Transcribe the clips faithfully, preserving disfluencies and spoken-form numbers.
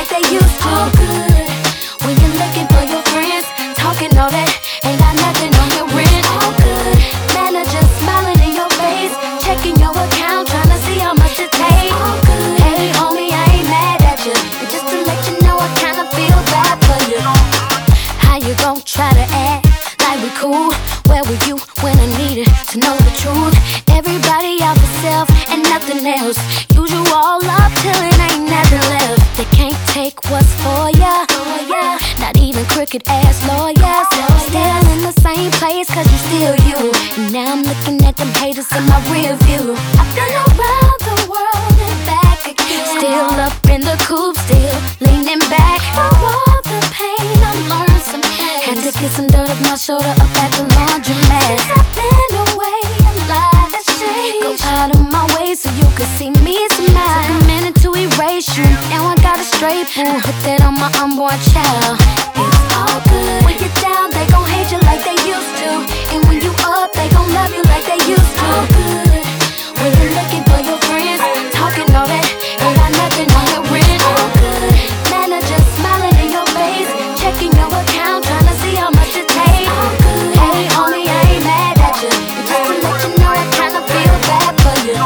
like they used to. All good. When you're looking for your friends, talking all that, ain't got nothing on your rent. All good. Manager smiling in your face, checking your account, trying to see how much it takes. All good. Hey homie, I ain't mad at you, but just to let you know I kinda feel bad for you. How you gon' try to act like we cool? Where were you when I needed to know the truth? Everybody out for self and nothing else. Use you all up till it ain't nothing left. They can't take what's for ya, not even crooked ass lawyers. Still in the same place cause you still you. And now I'm looking at them haters in my rear view. I've been around the world and back again. Still up in the coupe, still leaning back. Through all the pain I learned some things. Had to get some dirt off my shoulder up at the laundromat. Since I've been away, a lot has changed. Go out of my way so you can see me smile. Took a minute to erase you, now I got a straight boo. Put that on my unborn child. It's all good. When you're down, they gon' hate you like they used to. And when you up, they gon' love you like they used to. All good. When you're looking for your friends, talking all that, ain't got nothing on your rent. All good. Manager smiling in your face, checking your account, trying to see how much it takes. All good. Hey homie, I ain't mad at you, but just to let you know I kinda feel bad for you.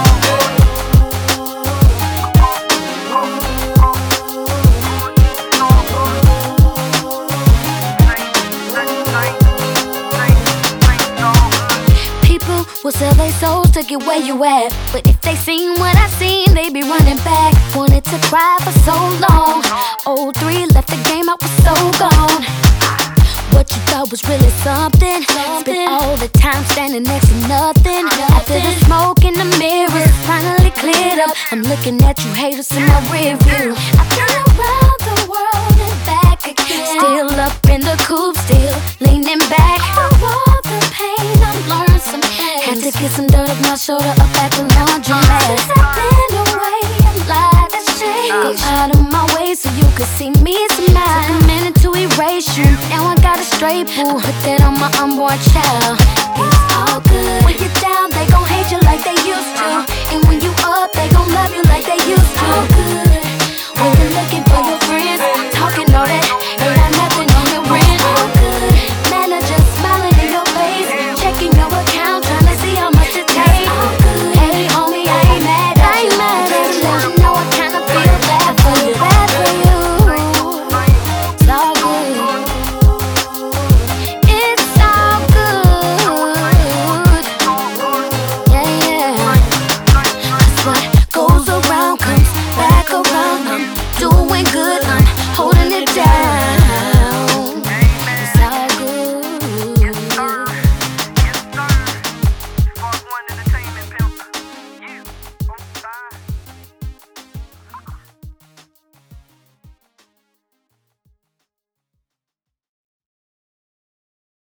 People will sell their souls to get where you at, but if they seen what I seen, they be running back. Wanted to cry for so long. oh three left the game, I was so gone. What you thought was really something, spent all the time standing next to nothing. After the smoke in the mirrors finally cleared up, I'm looking at you haters in my rear view. I've been around the world and back again. Still up in the coupe, still leaning back. Through all the pain I learned some things. Had to get some dirt off my shoulder up at the laundromat. Since I've been away, a lot has changed. Go out of my way so you could see me smile. Took a minute to erase you, now I got a straight boo. Put that on my unborn child. It's all good. When you're down, they gon' hate you like they used to. And when you up, they gon' love you like they used to. All good.